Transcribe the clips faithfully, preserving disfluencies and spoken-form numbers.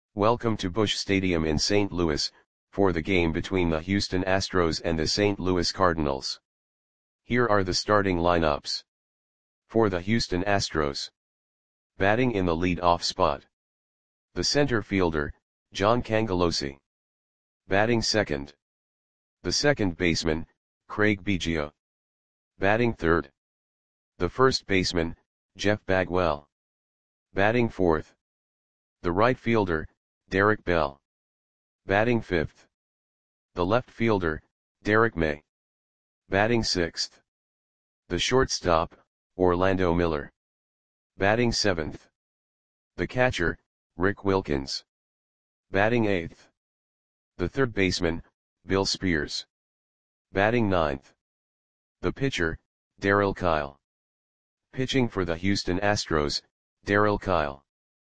Welcome to Busch Stadium in Saint Louis, for the game between the Houston Astros and the Saint Louis Cardinals. Here are the starting lineups. For the Houston Astros. Batting in the lead-off spot. The center fielder, John Cangelosi. Batting second. The second baseman, Craig Biggio. Batting third. The first baseman, Jeff Bagwell. Batting fourth. The right fielder, Derek Bell. Batting fifth. The left fielder, Derek May. Batting sixth. The shortstop, Orlando Miller. Batting seventh. The catcher, Rick Wilkins. Batting eighth. The third baseman, Bill Spears. Batting ninth. The pitcher, Darryl Kile. Pitching for the Houston Astros, Darryl Kile.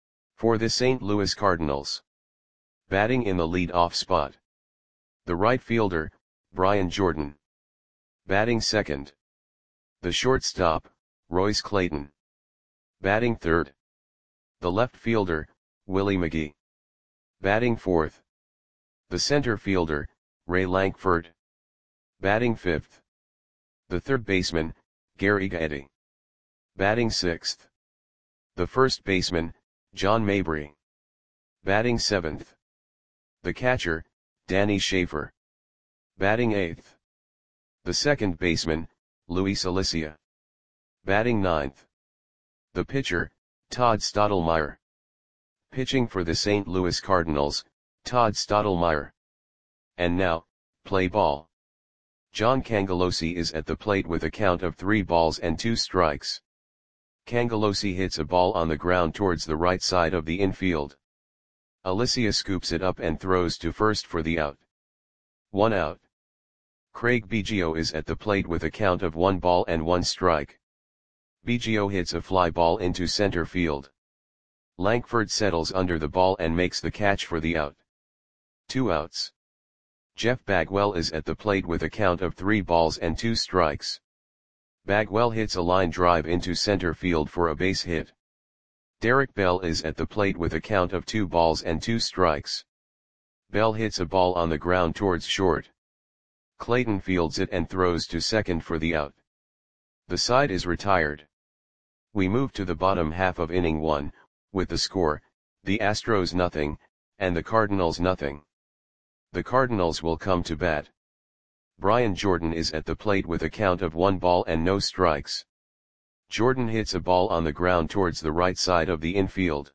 For the Saint Louis Cardinals. Batting in the lead-off spot. The right fielder, Brian Jordan. Batting second. The shortstop, Royce Clayton. Batting third. The left fielder, Willie McGee. Batting fourth. The center fielder, Ray Lankford. Batting fifth. The third baseman, Gary Gaetti. Batting sixth. The first baseman, John Mabry. Batting seventh. The catcher, Danny Schaefer. Batting eighth. The second baseman, Luis Alicia. Batting ninth. The pitcher, Todd Stottlemyre. Pitching for the Saint Louis Cardinals, Todd Stottlemyre. And now, play ball. John Cangelosi is at the plate with a count of three balls and two strikes. Cangelosi hits a ball on the ground towards the right side of the infield. Alicia scoops it up and throws to first for the out. One out. Craig Biggio is at the plate with a count of one ball and one strike. Biggio hits a fly ball into center field. Lankford settles under the ball and makes the catch for the out. Two outs. Jeff Bagwell is at the plate with a count of three balls and two strikes. Bagwell hits a line drive into center field for a base hit. Derek Bell is at the plate with a count of two balls and two strikes. Bell hits a ball on the ground towards short. Clayton fields it and throws to second for the out. The side is retired. We move to the bottom half of inning one, with the score, the Astros nothing, and the Cardinals nothing. The Cardinals will come to bat. Brian Jordan is at the plate with a count of one ball and no strikes. Jordan hits a ball on the ground towards the right side of the infield.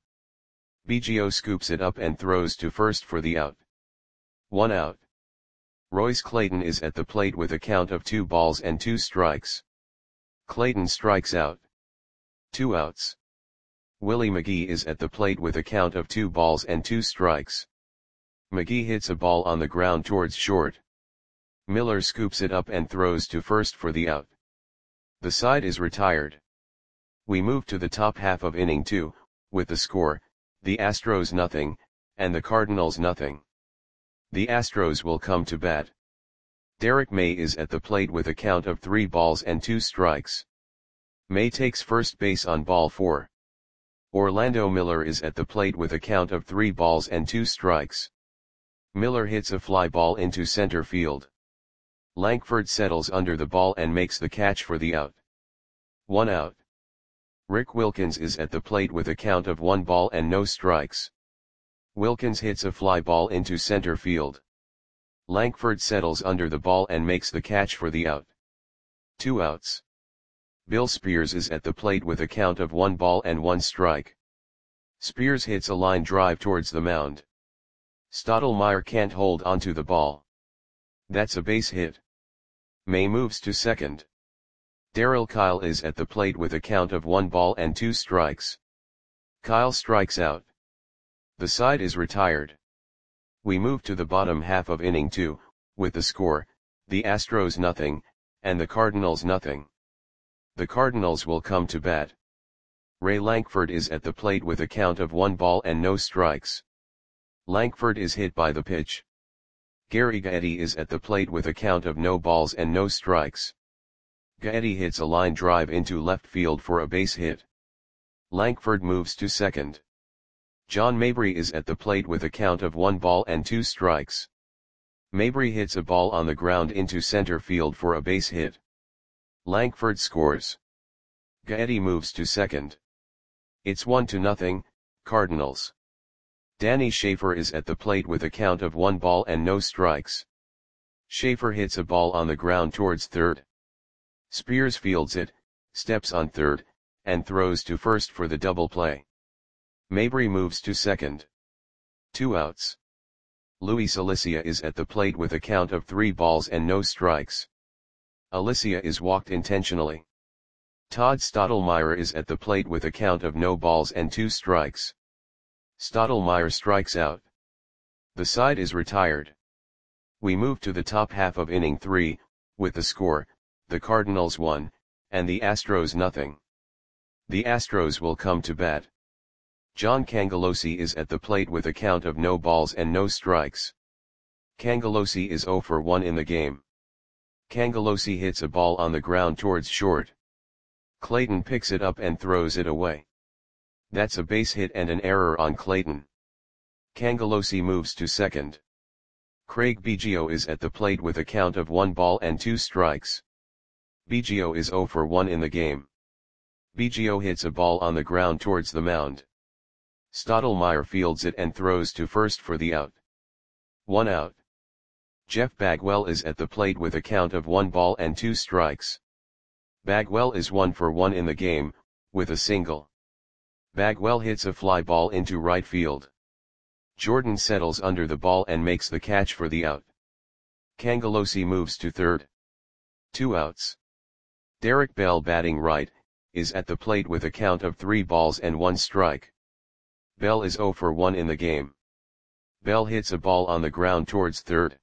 Biggio scoops it up and throws to first for the out. One out. Royce Clayton is at the plate with a count of two balls and two strikes. Clayton strikes out. Two outs. Willie McGee is at the plate with a count of two balls and two strikes. McGee hits a ball on the ground towards short. Miller scoops it up and throws to first for the out. The side is retired. We move to the top half of inning two, with the score, the Astros nothing, and the Cardinals nothing. The Astros will come to bat. Derek May is at the plate with a count of three balls and two strikes. May takes first base on ball four. Orlando Miller is at the plate with a count of three balls and two strikes. Miller hits a fly ball into center field. Lankford settles under the ball and makes the catch for the out. One out. Rick Wilkins is at the plate with a count of one ball and no strikes. Wilkins hits a fly ball into center field. Lankford settles under the ball and makes the catch for the out. Two outs. Bill Spears is at the plate with a count of one ball and one strike. Spears hits a line drive towards the mound. Stottlemyre can't hold onto the ball. That's a base hit. May moves to second. Darryl Kile is at the plate with a count of one ball and two strikes. Kile strikes out. The side is retired. We move to the bottom half of inning two, with the score, the Astros nothing, and the Cardinals nothing. The Cardinals will come to bat. Ray Lankford is at the plate with a count of one ball and no strikes. Lankford is hit by the pitch. Gary Gaetti is at the plate with a count of no balls and no strikes. Gaetti hits a line drive into left field for a base hit. Lankford moves to second. John Mabry is at the plate with a count of one ball and two strikes. Mabry hits a ball on the ground into center field for a base hit. Langford scores. Gaetti moves to second. It's one to nothing, Cardinals. Danny Schaefer is at the plate with a count of one ball and no strikes. Schaefer hits a ball on the ground towards third. Spears fields it, steps on third, and throws to first for the double play. Mabry moves to second. Two outs. Luis Alicia is at the plate with a count of three balls and no strikes. Alicia is walked intentionally. Todd Stottlemyre is at the plate with a count of no balls and two strikes. Stottlemyre strikes out. The side is retired. We move to the top half of inning three, with the score, the Cardinals one, and the Astros nothing. The Astros will come to bat. John Cangelosi is at the plate with a count of no balls and no strikes. Cangelosi is oh for one in the game. Cangelosi hits a ball on the ground towards short. Clayton picks it up and throws it away. That's a base hit and an error on Clayton. Cangelosi moves to second. Craig Biggio is at the plate with a count of one ball and two strikes. Biggio is oh for one in the game. Biggio hits a ball on the ground towards the mound. Stottlemyre fields it and throws to first for the out. One out. Jeff Bagwell is at the plate with a count of one ball and two strikes. Bagwell is one for one in the game, with a single. Bagwell hits a fly ball into right field. Jordan settles under the ball and makes the catch for the out. Cangelosi moves to third. Two outs. Derek Bell, batting right, is at the plate with a count of three balls and one strike. Bell is oh for one in the game. Bell hits a ball on the ground towards third.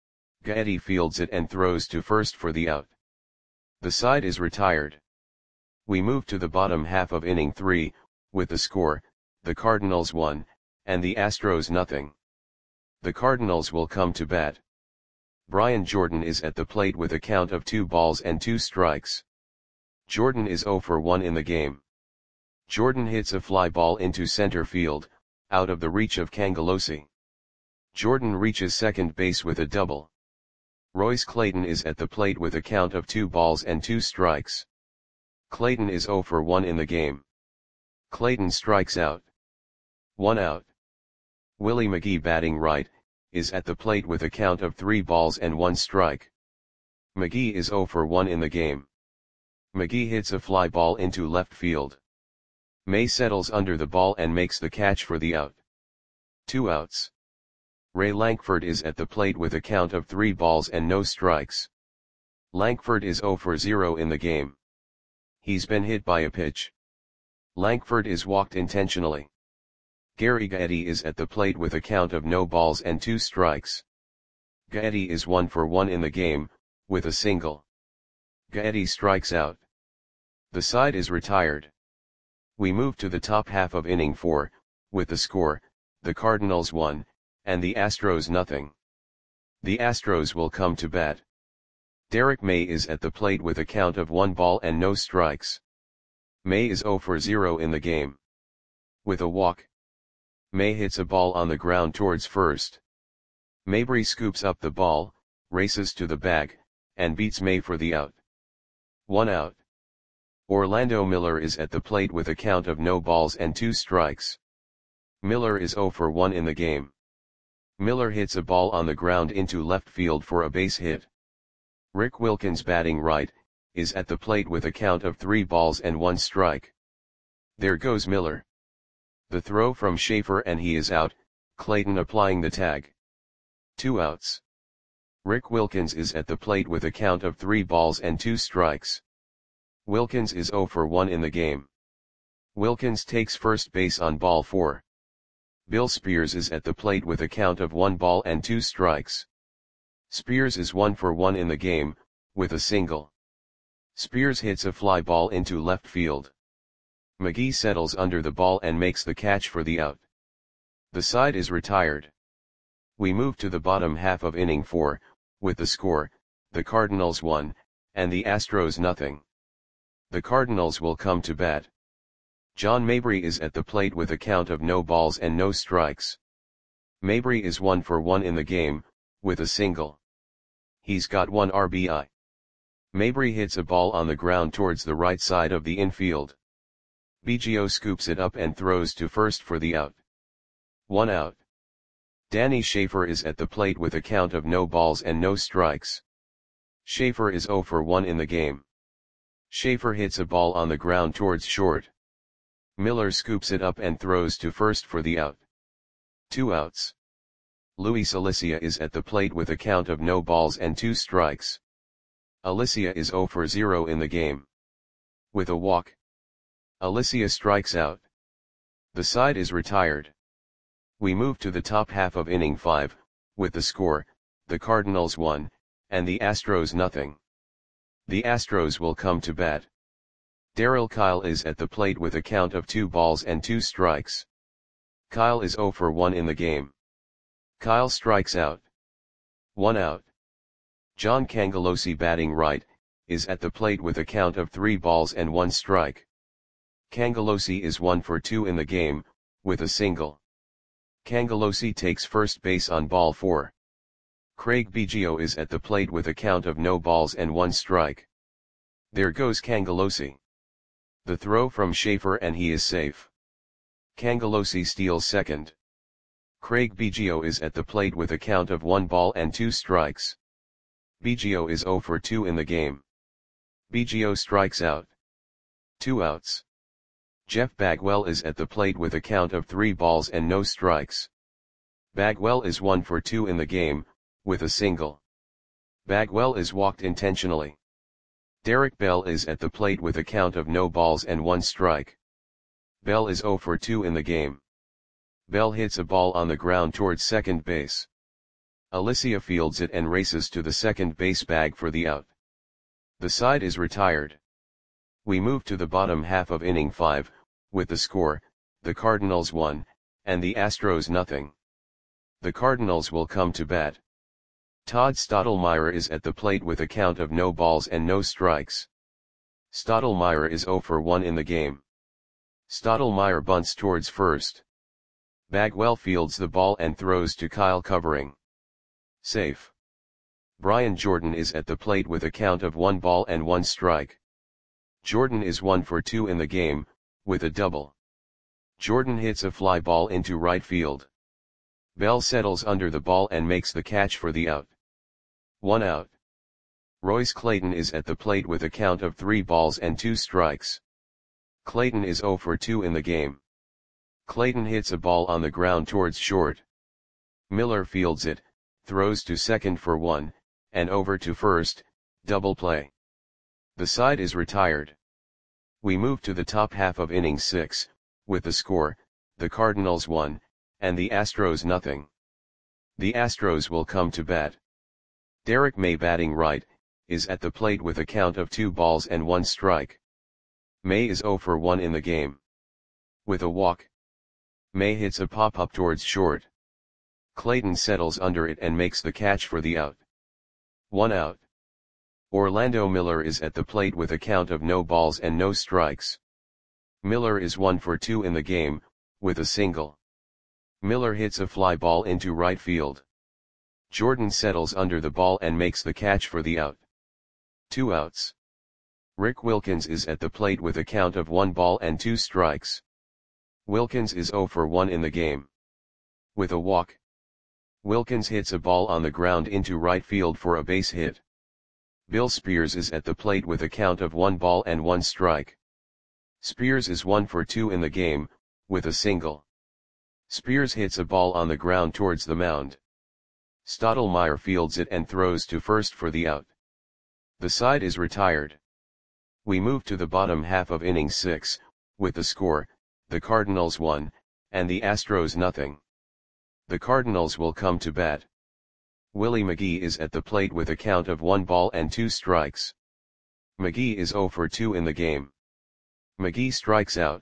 Gaetti fields it and throws to first for the out. The side is retired. We move to the bottom half of inning three, with the score, the Cardinals one, and the Astros nothing. The Cardinals will come to bat. Brian Jordan is at the plate with a count of two balls and two strikes. Jordan is oh for one in the game. Jordan hits a fly ball into center field, out of the reach of Cangelosi. Jordan reaches second base with a double. Royce Clayton is at the plate with a count of two balls and two strikes. Clayton is oh for one in the game. Clayton strikes out. One out. Willie McGee, batting right, is at the plate with a count of three balls and one strike. McGee is oh for one in the game. McGee hits a fly ball into left field. May settles under the ball and makes the catch for the out. Two outs. Ray Lankford is at the plate with a count of three balls and no strikes. Lankford is oh for zero in the game. He's been hit by a pitch. Lankford is walked intentionally. Gary Gaetti is at the plate with a count of no balls and two strikes. Gaetti is one for one in the game, with a single. Gaetti strikes out. The side is retired. We move to the top half of inning four, with the score, the Cardinals one, and the Astros nothing. The Astros will come to bat. Derek May is at the plate with a count of one ball and no strikes. May is oh for zero in the game. With a walk, May hits a ball on the ground towards first. Mabry scoops up the ball, races to the bag, and beats May for the out. One out. Orlando Miller is at the plate with a count of no balls and two strikes. Miller is oh for one in the game. Miller hits a ball on the ground into left field for a base hit. Rick Wilkins, batting right, is at the plate with a count of three balls and one strike. There goes Miller. The throw from Schaefer and he is out, Clayton applying the tag. Two outs. Rick Wilkins is at the plate with a count of three balls and two strikes. Wilkins is oh for one in the game. Wilkins takes first base on ball four. Bill Spears is at the plate with a count of one ball and two strikes. Spears is one for one in the game, with a single. Spears hits a fly ball into left field. McGee settles under the ball and makes the catch for the out. The side is retired. We move to the bottom half of inning four, with the score, the Cardinals one, and the Astros nothing. The Cardinals will come to bat. John Mabry is at the plate with a count of no balls and no strikes. Mabry is one for one in the game, with a single. He's got one R B I. Mabry hits a ball on the ground towards the right side of the infield. Biggio scoops it up and throws to first for the out. One out. Danny Schaefer is at the plate with a count of no balls and no strikes. Schaefer is zero for one in the game. Schaefer hits a ball on the ground towards short. Miller scoops it up and throws to first for the out. Two outs. Luis Alicia is at the plate with a count of no balls and two strikes. Alicia is zero for zero in the game. With a walk, Alicia strikes out. The side is retired. We move to the top half of inning five, with the score, the Cardinals one, and the Astros nothing. The Astros will come to bat. Darryl Kile is at the plate with a count of two balls and two strikes. Kile is zero for one in the game. Kile strikes out. One out. John Cangelosi, batting right, is at the plate with a count of three balls and one strike. Cangelosi is one for two in the game, with a single. Cangelosi takes first base on ball four. Craig Biggio is at the plate with a count of no balls and one strike. There goes Cangelosi. The throw from Schaefer and he is safe. Cangelosi steals second. Craig Biggio is at the plate with a count of one ball and two strikes. Biggio is zero for two in the game. Biggio strikes out. Two outs. Jeff Bagwell is at the plate with a count of three balls and no strikes. Bagwell is one for two in the game, with a single. Bagwell is walked intentionally. Derek Bell is at the plate with a count of no balls and one strike. Bell is zero for two in the game. Bell hits a ball on the ground towards second base. Alicia fields it and races to the second base bag for the out. The side is retired. We move to the bottom half of inning five, with the score, the Cardinals one, and the Astros nothing. The Cardinals will come to bat. Todd Stottlemyre is at the plate with a count of no balls and no strikes. Stottlemyre is zero for one in the game. Stottlemyre bunts towards first. Bagwell fields the ball and throws to Kile, covering. Safe. Brian Jordan is at the plate with a count of one ball and one strike. Jordan is one for two in the game, with a double. Jordan hits a fly ball into right field. Bell settles under the ball and makes the catch for the out. One out. Royce Clayton is at the plate with a count of three balls and two strikes. Clayton is zero for two in the game. Clayton hits a ball on the ground towards short. Miller fields it, throws to second for one, and over to first, double play. The side is retired. We move to the top half of inning six, with the score, the Cardinals one, and the Astros nothing. The Astros will come to bat. Derek May, batting right, is at the plate with a count of two balls and one strike. May is zero for one in the game. With a walk, May hits a pop-up towards short. Clayton settles under it and makes the catch for the out. One out. Orlando Miller is at the plate with a count of no balls and no strikes. Miller is one for two in the game, with a single. Miller hits a fly ball into right field. Jordan settles under the ball and makes the catch for the out. Two outs. Rick Wilkins is at the plate with a count of one ball and two strikes. Wilkins is zero for one in the game. With a walk, Wilkins hits a ball on the ground into right field for a base hit. Bill Spears is at the plate with a count of one ball and one strike. Spears is one for two in the game, with a single. Spears hits a ball on the ground towards the mound. Stottlemyre fields it and throws to first for the out. The side is retired. We move to the bottom half of inning six, with the score, the Cardinals one, and the Astros nothing. The Cardinals will come to bat. Willie McGee is at the plate with a count of one ball and two strikes. McGee is zero for two in the game. McGee strikes out.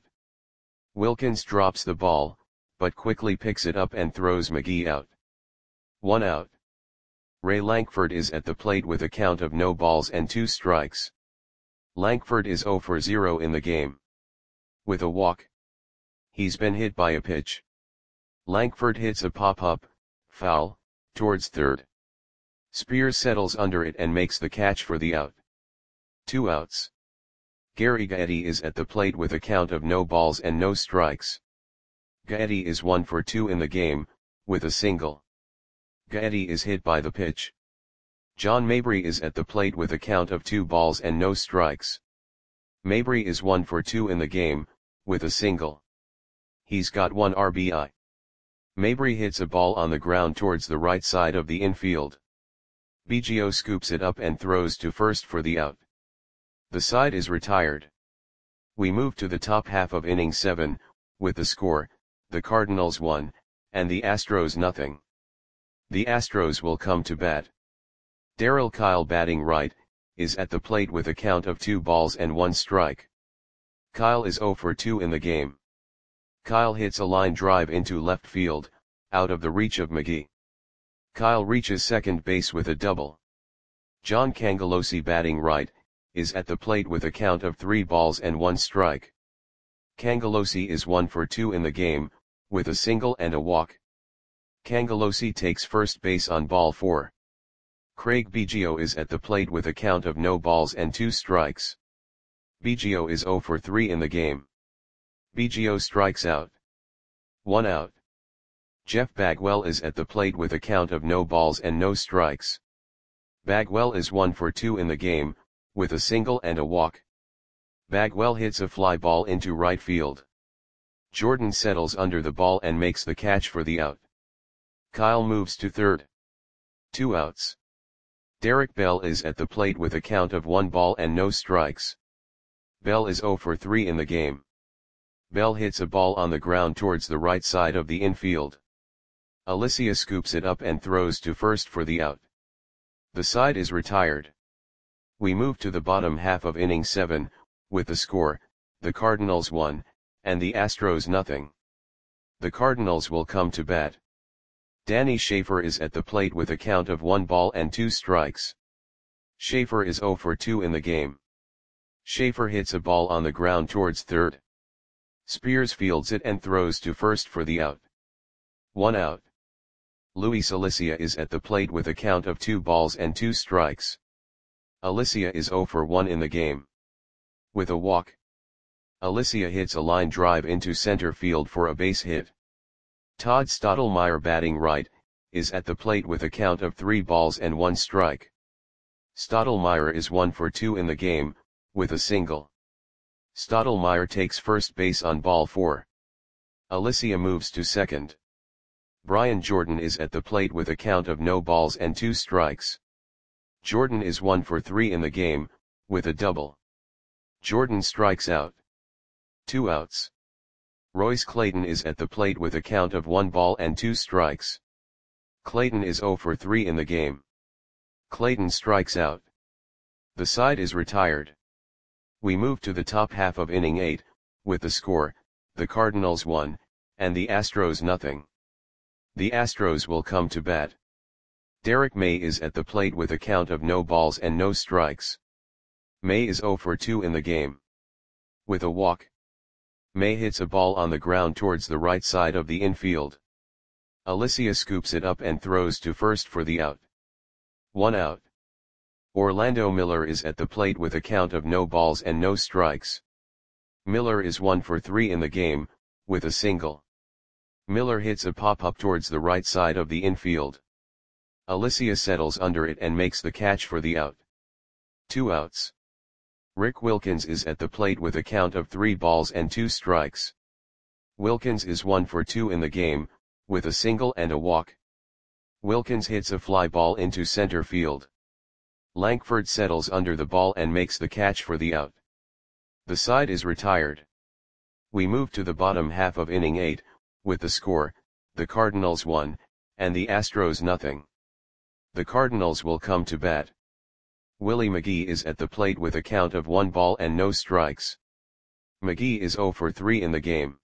Wilkins drops the ball, but quickly picks it up and throws McGee out. One out. Ray Lankford is at the plate with a count of no balls and two strikes. Lankford is zero for zero in the game. With a walk. He's been hit by a pitch. Langford hits a pop-up, foul, towards third. Spears settles under it and makes the catch for the out. Two outs. Gary Gaetti is at the plate with a count of no balls and no strikes. Gaetti is one for two in the game, with a single. Gaetti is hit by the pitch. John Mabry is at the plate with a count of two balls and no strikes. Mabry is one for two in the game, with a single. He's got one R B I. Mabry hits a ball on the ground towards the right side of the infield. Biggio scoops it up and throws to first for the out. The side is retired. We move to the top half of inning seven, with the score, the Cardinals one, and the Astros nothing. The Astros will come to bat. Darryl Kile, batting right, is at the plate with a count of two balls and one strike. Kile is zero for two in the game. Kile hits a line drive into left field, out of the reach of McGee. Kile reaches second base with a double. John Cangelosi, batting right, is at the plate with a count of three balls and one strike. Cangelosi is one for two in the game, with a single and a walk. Cangelosi takes first base on ball four. Craig Biggio is at the plate with a count of no balls and two strikes. Biggio is zero for three in the game. Biggio strikes out. One out. Jeff Bagwell is at the plate with a count of no balls and no strikes. Bagwell is one for two in the game, with a single and a walk. Bagwell hits a fly ball into right field. Jordan settles under the ball and makes the catch for the out. Kile moves to third. Two outs. Derek Bell is at the plate with a count of one ball and no strikes. Bell is zero for three in the game. Bell hits a ball on the ground towards the right side of the infield. Alicia scoops it up and throws to first for the out. The side is retired. We move to the bottom half of inning seven, with the score, the Cardinals one, and the Astros nothing. The Cardinals will come to bat. Danny Schaefer is at the plate with a count of one ball and two strikes. Schaefer is zero for two in the game. Schaefer hits a ball on the ground towards third. Spears fields it and throws to first for the out. One out. Luis Alicia is at the plate with a count of two balls and two strikes. Alicia is zero for one in the game. With a walk. Alicia hits a line drive into center field for a base hit. Todd Stottlemyre, batting right, is at the plate with a count of three balls and one strike. Stottlemyre is one for two in the game, with a single. Stottlemyre takes first base on ball four. Alicia moves to second. Brian Jordan is at the plate with a count of no balls and two strikes. Jordan is one for three in the game, with a double. Jordan strikes out. Two outs. Royce Clayton is at the plate with a count of one ball and two strikes. Clayton is zero for three in the game. Clayton strikes out. The side is retired. We move to the top half of inning eight, with the score, the Cardinals one, and the Astros nothing. The Astros will come to bat. Derek May is at the plate with a count of no balls and no strikes. May is zero for two in the game. With a walk. May hits a ball on the ground towards the right side of the infield. Alicia scoops it up and throws to first for the out. One out. Orlando Miller is at the plate with a count of no balls and no strikes. Miller is one for three in the game, with a single. Miller hits a pop-up towards the right side of the infield. Alicia settles under it and makes the catch for the out. Two outs. Rick Wilkins is at the plate with a count of three balls and two strikes. Wilkins is one for two in the game, with a single and a walk. Wilkins hits a fly ball into center field. Langford settles under the ball and makes the catch for the out. The side is retired. We move to the bottom half of inning eight, with the score, the Cardinals one, and the Astros nothing. The Cardinals will come to bat. Willie McGee is at the plate with a count of one ball and no strikes. McGee is zero for three in the game.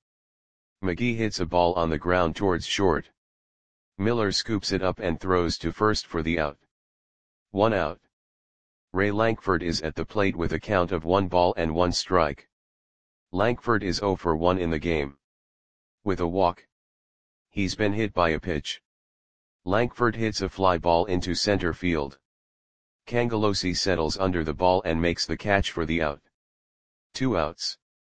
McGee hits a ball on the ground towards short. Miller scoops it up and throws to first for the out. One out. Ray Lankford is at the plate with a count of one ball and one strike. Lankford is zero for one in the game. With a walk. He's been hit by a pitch. Lankford hits a fly ball into center field. Cangelosi settles under the ball and makes the catch for the out. Two outs.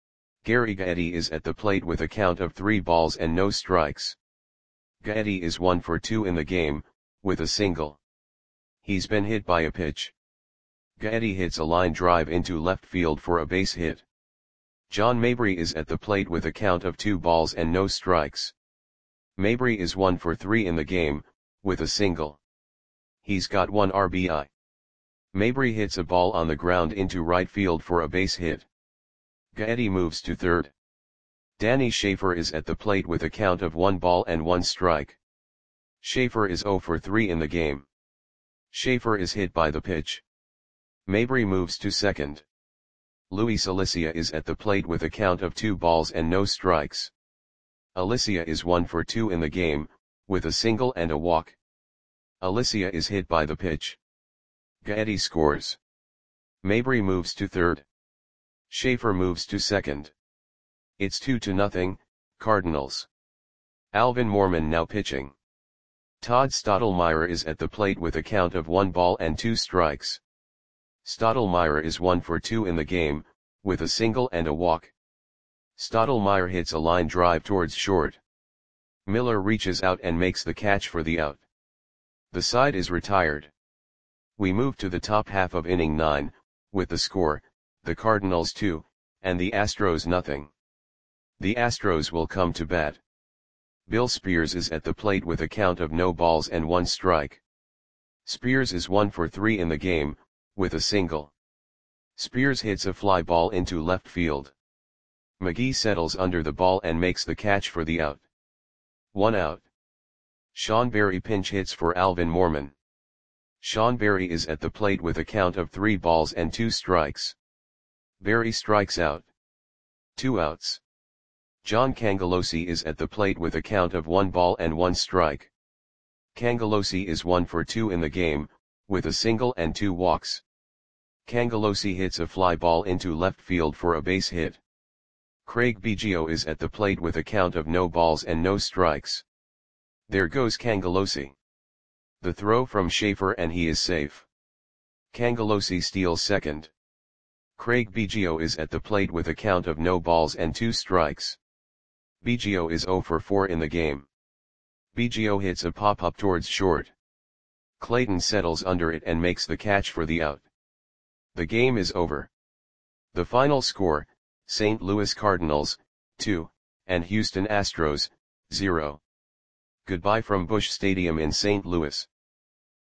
Gary Gaetti is at the plate with a count of three balls and no strikes. Gaetti is one for two in the game, with a single. He's been hit by a pitch. Gaetti hits a line drive into left field for a base hit. John Mabry is at the plate with a count of two balls and no strikes. Mabry is one for three in the game, with a single. He's got one R B I. Mabry hits a ball on the ground into right field for a base hit. Gaetti moves to third. Danny Schaefer is at the plate with a count of one ball and one strike. Schaefer is zero for three in the game. Schaefer is hit by the pitch. Mabry moves to second. Luis Alicia is at the plate with a count of two balls and no strikes. Alicia is one for two in the game, with a single and a walk. Alicia is hit by the pitch. Gaetti scores. Mabry moves to third. Schaefer moves to second. It's two to nothing, Cardinals. Alvin Mormon now pitching. Todd Stottlemyre is at the plate with a count of one ball and two strikes. Stottlemyre is one for two in the game, with a single and a walk. Stottlemyre hits a line drive towards short. Miller reaches out and makes the catch for the out. The side is retired. We move to the top half of inning nine, with the score, the Cardinals two, and the Astros nothing. The Astros will come to bat. Bill Spears is at the plate with a count of no balls and one strike. Spears is one for three in the game, with a single. Spears hits a fly ball into left field. McGee settles under the ball and makes the catch for the out. One out. Sean Berry pinch hits for Alvin Mormon. Sean Berry is at the plate with a count of three balls and two strikes. Berry strikes out. Two outs. John Cangelosi is at the plate with a count of one ball and one strike. Cangelosi is one for two in the game, with a single and two walks. Cangelosi hits a fly ball into left field for a base hit. Craig Biggio is at the plate with a count of no balls and no strikes. There goes Cangelosi. The throw from Schaefer and he is safe. Cangelosi steals second. Craig Biggio is at the plate with a count of no balls and two strikes. Biggio is zero for four in the game. Biggio hits a pop-up towards short. Clayton settles under it and makes the catch for the out. The game is over. The final score, Saint Louis Cardinals, two, and Houston Astros, zero. Goodbye from Busch Stadium in Saint Louis.